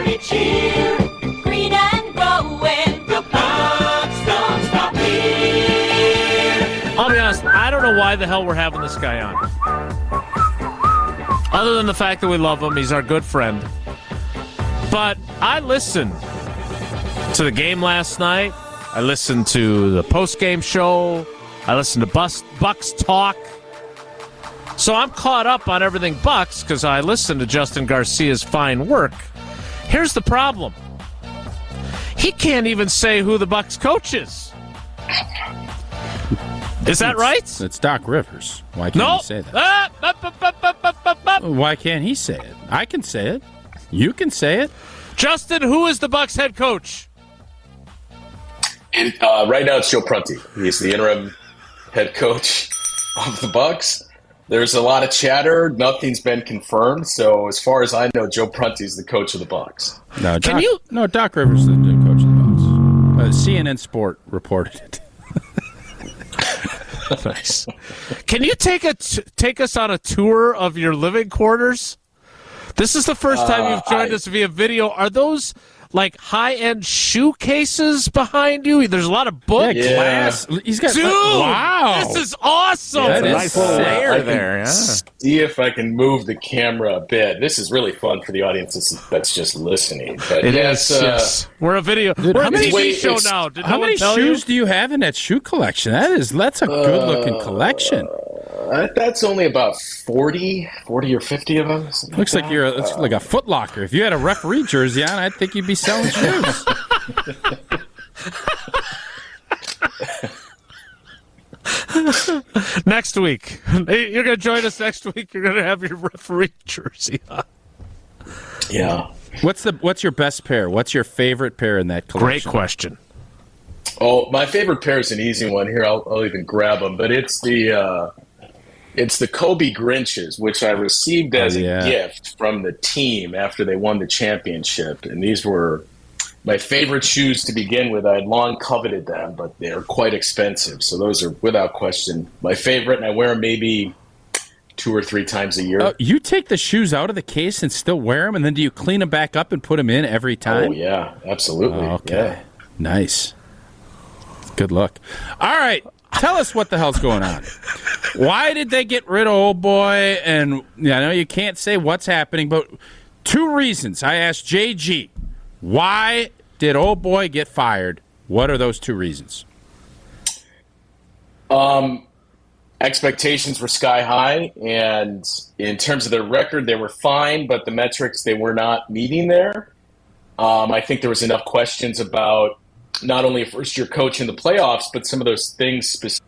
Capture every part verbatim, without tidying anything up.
every cheer. Green and growing, the Bucks don't stop here. I'll be honest, I don't know why the hell we're having this guy on. Other than the fact that we love him, he's our good friend. But I listened to the game last night. I listened to the post-game show. I listened to Bus, Bucks talk. So I'm caught up on everything Bucks because I listened to Justin Garcia's fine work. Here's the problem. He can't even say who the Bucks coach is. Is that it's, right? It's Doc Rivers. Why can't no. he say that? Ah, up, up, up, up, up, up, up. Why can't he say it? I can say it. You can say it. Justin, who is the Bucks head coach? It, uh, right now it's Joe Prunty. He's the interim head coach of the Bucks. There's a lot of chatter. Nothing's been confirmed. So as far as I know, Joe Prunty's the coach of the Bucks. No, Doc, Can you? No, Doc Rivers is the coach of the Bucks. Uh, C N N Sport reported it. Nice. Can you take a t- take us on a tour of your living quarters? This is the first time you've joined uh, I, us via video. Are those like high-end shoe cases behind you? There's a lot of books. Yeah, glass. He's got. Dude, wow, this is awesome. Yeah, That's a is nice cool. layer I there. Yeah. See if I can move the camera a bit. This is really fun for the audience that's, that's just listening. But It yes, is. Uh, Yes. We're a video. Dude, we're how a many- T V wait, show it's- now. Did How no one many tell shoes you? do you have in that shoe collection? That is that's a good-looking collection. Uh, that's only about forty, forty or fifty of them. Looks like you're a, it's like a Foot Locker. If you had a referee jersey on, I think you'd be selling shoes. Next week. You're going to join us next week. You're going to have your referee jersey on. Yeah. What's the what's your best pair? What's your favorite pair in that collection? Great question. Oh, my favorite pair is an easy one. Here, I'll, I'll even grab them. But it's the uh, it's the Kobe Grinches, which I received as Oh, yeah. a gift from the team after they won the championship. And these were my favorite shoes to begin with. I had long coveted them, but they're quite expensive. So those are, without question, my favorite. And I wear them maybe two or three times a year. Uh, you take the shoes out of the case and still wear them, and then do you clean them back up and put them in every time? Oh, yeah, absolutely. Oh, okay. Yeah. Nice. Good luck. All right. Tell us what the hell's going on. Why did they get rid of Old Boy? And I know you can't say what's happening, but two reasons. I asked J G, why did Old Boy get fired? What are those two reasons? Um, expectations were sky high, and in terms of their record, they were fine, but the metrics they were not meeting there. Um, I think there was enough questions about not only a first-year coach in the playoffs, but some of those things specifically.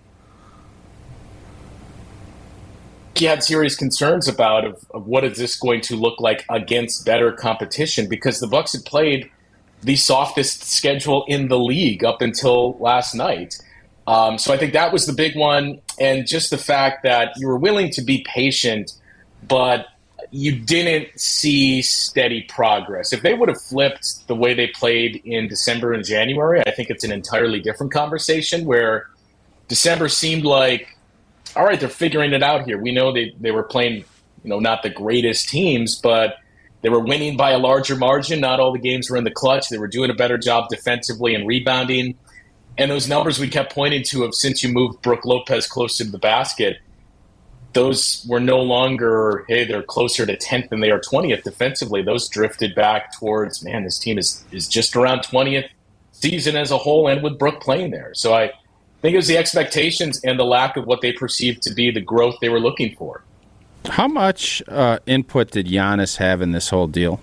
He had serious concerns about of, of what is this going to look like against better competition, because the Bucks had played the softest schedule in the league up until last night. Um, so I think that was the big one, and just the fact that you were willing to be patient, but you didn't see steady progress. If they would have flipped the way they played in December and January, I think it's an entirely different conversation, where December seemed like, all right, they're figuring it out here. We know they, they were playing, you know, not the greatest teams, but they were winning by a larger margin. Not all the games were in the clutch. They were doing a better job defensively and rebounding. And those numbers we kept pointing to of since you moved Brook Lopez closer to the basket, those were no longer, hey, they're closer to tenth than they are twentieth defensively. Those drifted back towards, man, this team is, is just around twentieth season as a whole, and with Brook playing there. So I think it was the expectations and the lack of what they perceived to be the growth they were looking for. How much uh, input did Giannis have in this whole deal?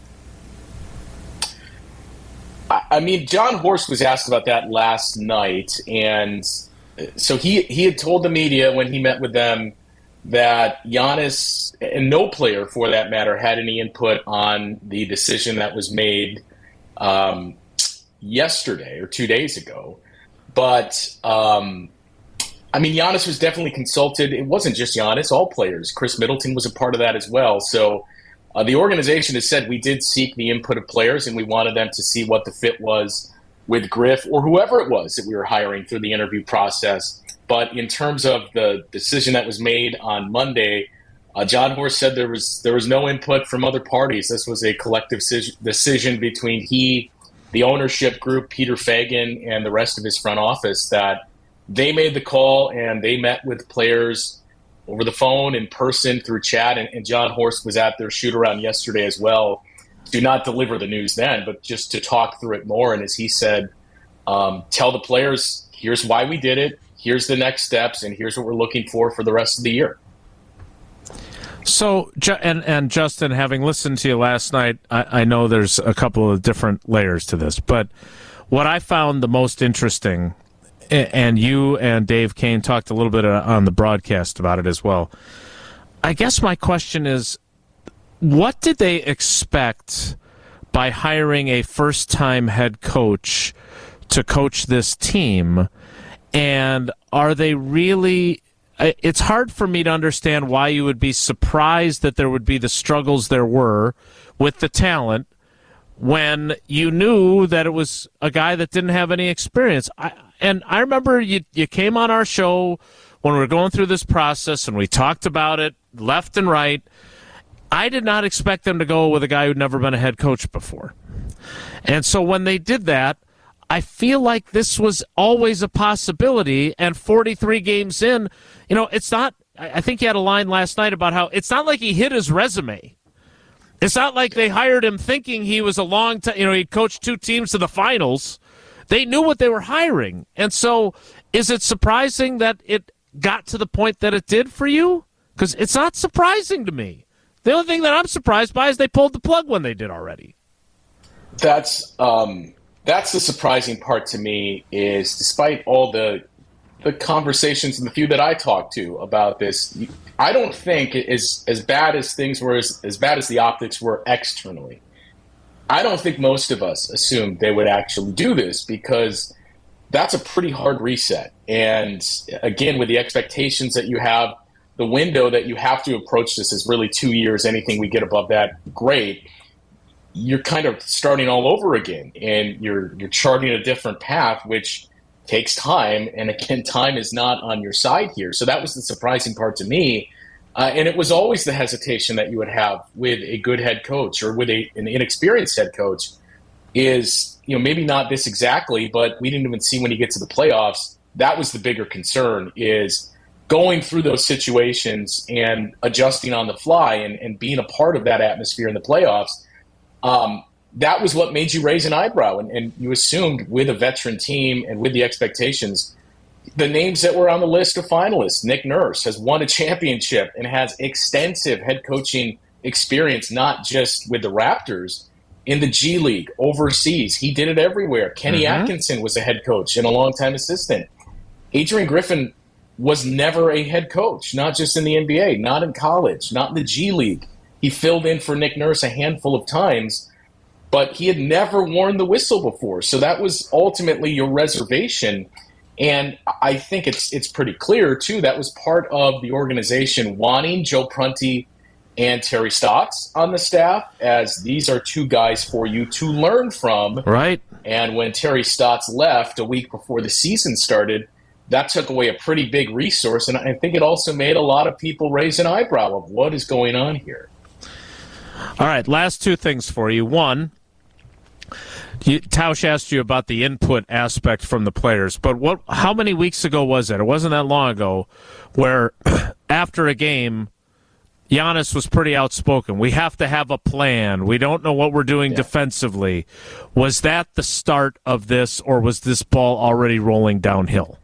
I mean, John Horst was asked about that last night, and so he he had told the media when he met with them that Giannis, and no player for that matter, had any input on the decision that was made um, yesterday or two days ago. But, um, I mean, Giannis was definitely consulted. It wasn't just Giannis, all players. Chris Middleton was a part of that as well. So uh, the organization has said we did seek the input of players, and we wanted them to see what the fit was with Griff or whoever it was that we were hiring through the interview process. But in terms of the decision that was made on Monday, Uh, John Horst said there was there was no input from other parties. This was a collective decision, decision between he, the ownership group, Peter Feigin, and the rest of his front office, that they made the call and they met with players over the phone, in person, through chat, and, and John Horst was at their shoot-around yesterday as well. Do not deliver the news then, but just to talk through it more. And as he said, um, tell the players, here's why we did it, here's the next steps, and here's what we're looking for for the rest of the year. So, and and Justin, having listened to you last night, I, I know there's a couple of different layers to this, but what I found the most interesting, and you and Dave Kane talked a little bit on the broadcast about it as well. I guess my question is, what did they expect by hiring a first-time head coach to coach this team? And are they really... It's hard for me to understand why you would be surprised that there would be the struggles there were with the talent when you knew that it was a guy that didn't have any experience. I, and I remember you, you came on our show when we were going through this process, and we talked about it left and right. I did not expect them to go with a guy who'd never been a head coach before. And so when they did that, I feel like this was always a possibility, and forty-three games in, you know, it's not, I think he had a line last night about how it's not like he hid his resume. It's not like they hired him thinking he was a long time, you know, he'd coached two teams to the finals. They knew what they were hiring. And so is it surprising that it got to the point that it did for you? Because it's not surprising to me. The only thing that I'm surprised by is they pulled the plug when they did already. That's um, that's the surprising part to me, is despite all the the conversations and the few that I talked to about this, I don't think as as bad as things were, as, as bad as the optics were externally, I don't think most of us assumed they would actually do this, because that's a pretty hard reset. And again, with the expectations that you have, the window that you have to approach this is really two years. Anything we get above that, great. You're kind of starting all over again, and you're you're charting a different path, which takes time. And again, time is not on your side here. So that was the surprising part to me. Uh, and it was always the hesitation that you would have with a good head coach or with a, an inexperienced head coach is, you know, maybe not this exactly, but we didn't even see when you get to the playoffs. That was the bigger concern, is going through those situations and adjusting on the fly and, and being a part of that atmosphere in the playoffs. Um, that was what made you raise an eyebrow. And, and you assumed, with a veteran team and with the expectations, the names that were on the list of finalists, Nick Nurse has won a championship and has extensive head coaching experience, not just with the Raptors, in the G League, overseas. He did it everywhere. Kenny mm-hmm. Atkinson was a head coach and a longtime assistant. Adrian Griffin was never a head coach, not just in the N B A, not in college, not in the G League. He filled in for Nick Nurse a handful of times, but he had never worn the whistle before. So that was ultimately your reservation. And I think it's it's pretty clear, too, that was part of the organization wanting Joe Prunty and Terry Stotts on the staff, as these are two guys for you to learn from. Right. And when Terry Stotts left a week before the season started, that took away a pretty big resource. And I think it also made a lot of people raise an eyebrow of what is going on here. All right, last two things for you. One, you, Tausch asked you about the input aspect from the players, but what? How many weeks ago was it? It wasn't that long ago, where after a game, Giannis was pretty outspoken. We have to have a plan. We don't know what we're doing yeah. defensively. Was that the start of this, or was this ball already rolling downhill?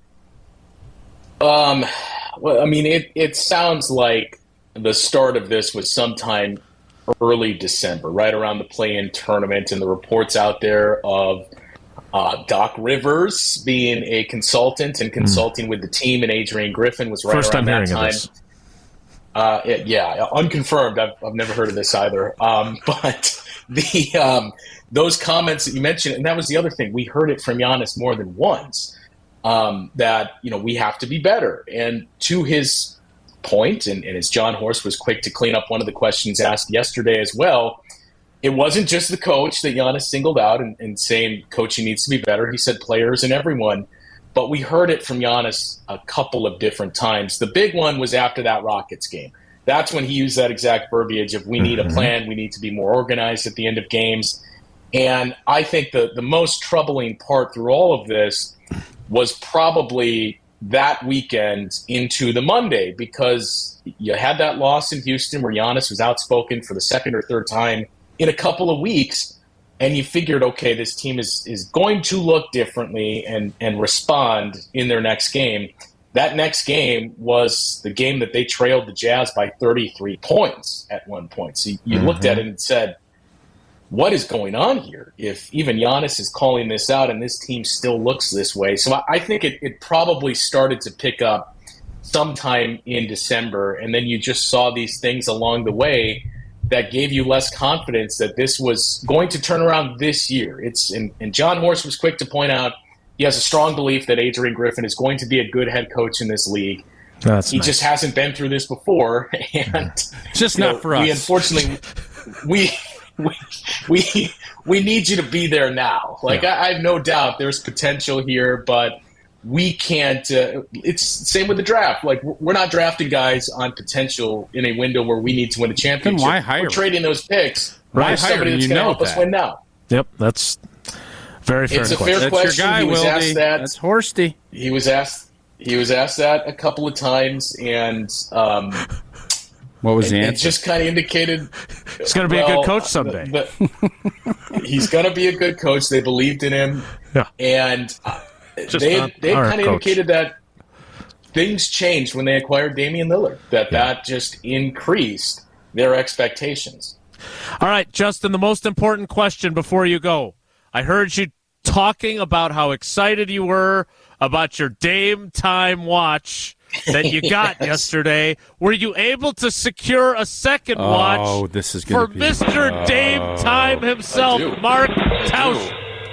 Um, well, I mean, it, it sounds like the start of this was sometime early December, right around the play-in tournament, and the reports out there of uh, Doc Rivers being a consultant and consulting mm. with the team, and Adrian Griffin was right First around time that time. This. Uh, it, yeah, unconfirmed. I've, I've never heard of this either. Um, but the um, those comments that you mentioned, and that was the other thing, we heard it from Giannis more than once, um, that, you know, we have to be better. And to his point, and, and as John Horst was quick to clean up one of the questions asked yesterday as well, it wasn't just the coach that Giannis singled out and, and saying coaching needs to be better. He said players and everyone. But we heard it from Giannis a couple of different times. The big one was after that Rockets game. that's when he used that exact verbiage of we need a plan, we need to be more organized at the end of games. And I think the, the most troubling part through all of this was probably that weekend into the Monday, because you had that loss in Houston where Giannis was outspoken for the second or third time in a couple of weeks, and you figured, okay, this team is, is going to look differently and, and respond in their next game. That next game was the game that they trailed the Jazz by thirty-three points at one point. So you, you mm-hmm. looked at it and said, what is going on here? If even Giannis is calling this out and this team still looks this way. So I, I think it, it probably started to pick up sometime in December, and then you just saw these things along the way that gave you less confidence that this was going to turn around this year. It's and, and John Horst was quick to point out he has a strong belief that Adrian Griffin is going to be a good head coach in this league. That's he nice. just hasn't been through this before, and just you not know, for us. We unfortunately we we we we need you to be there now. Like Yeah. I, I have no doubt there's potential here, but we can't. Uh, it's same with the draft. Like we're not drafting guys on potential in a window where we need to win a championship. why hire We're him? trading those picks. Right. for somebody Hire him, that's you going to know help us that. win now. Yep, that's very fair It's a question. fair That's question. your guy, He was Wildy. asked that. That's Horsty. He was asked. He was asked that a couple of times, and um, What was the it, it answer? just kind of indicated He's going to be a well, good coach someday. the- the- he's going to be a good coach. They believed in him, Yeah. and uh, Just they not they our kind of coach. indicated that things changed when they acquired Damian Lillard. That Yeah. that just increased their expectations. All right, Justin, the most important question before you go. I heard you talking about how excited you were about your Dame Time watch that you got Yes. yesterday. Were you able to secure a second Oh, watch this is for gonna be- Mister Dame Time himself, I do. Mark Tausch?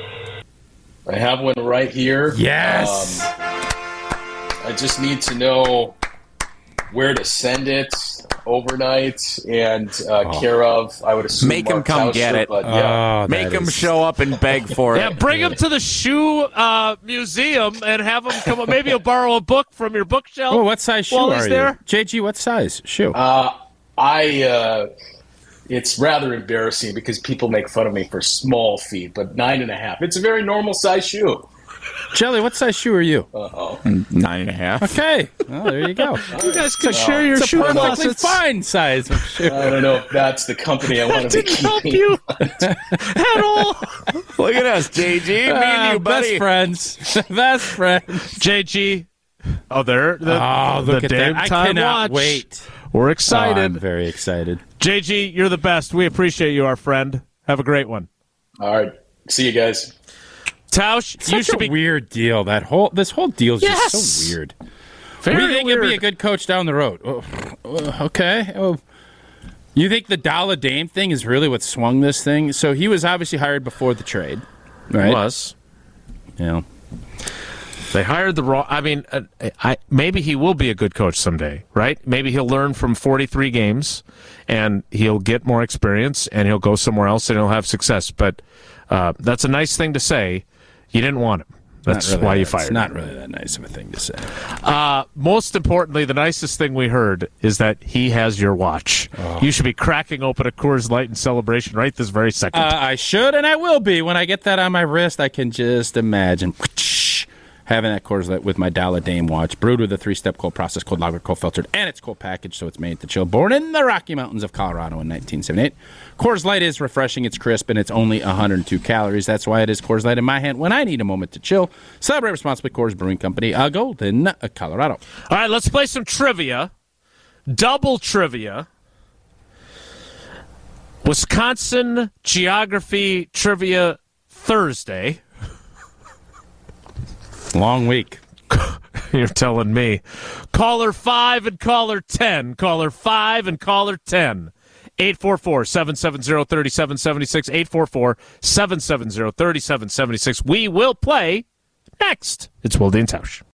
I have one right here. Yes. Um, I just need to know where to send it overnight and uh, Oh. care of. I would assume Make 'em Mark come Tauscher, get it. But yeah, Oh, Make that him is- show up and beg for Yeah, it. bring him to the shoe uh, museum and have him come up. Maybe he'll borrow a book from your bookshelf. Oh, what size shoe while are he's you? there? J G, what size shoe? uh, I. Uh, it's rather embarrassing because people make fun of me for small feet, but nine and a half. It's a very normal size shoe. Jelly, what size shoe are you? Uh-oh. Nine and a half. Okay. Well, there you go. You guys can share your It's a shoe perfectly closets. fine size of shoe. I don't know if that's the company I want to be Didn't help keeping. you at all. Look at us, J G. Me and Ah, you, buddy. best friends. Best friends. J G. Oh, there. The, Oh, look the at Dame that. I Time cannot watch. wait. We're Oh, excited. I'm very excited. J G, you're the best. We appreciate you, our friend. Have a great one. All right. See you guys. Tausch, Such you should a be weird deal. That whole this whole deal is Yes. just so weird. very we think weird. he'll be a good coach down the road. Oh, oh, okay. Oh. You think the Dollar Dame thing is really what swung this thing? So he was obviously hired before the trade, right? Was. Yeah. They hired the wrong. I mean, uh, I maybe he will be a good coach someday, right? Maybe he'll learn from forty-three games, and he'll get more experience, and he'll go somewhere else, and he'll have success. But uh, that's a nice thing to say. You didn't want him. That's Not really why you that- fired It's him. not really that nice of a thing to say. Uh, most importantly, the nicest thing we heard is that he has your watch. Oh. You should be cracking open a Coors Light in celebration right this very second. Uh, I should and I will be. When I get that on my wrist, I can just imagine having that Coors Light with my Dollar Dame watch, brewed with a three-step cold process, cold lager, cold filtered, and it's cold packaged, so it's made to chill. Born in the Rocky Mountains of Colorado in nineteen seventy-eight. Coors Light is refreshing, it's crisp, and it's only one hundred two calories. That's why it is Coors Light in my hand when I need a moment to chill. Celebrate responsibly, Coors Brewing Company, uh, Golden, uh, Colorado. All right, let's play some trivia. Double trivia. Wisconsin Geography Trivia Thursday. Long week. You're telling me. Caller five and caller ten. Caller five and caller ten. eight four four, seven seven zero, three seven seven six. eight four four, seven seven zero, three seven seven six. We will play next. It's Wildy and Tausch.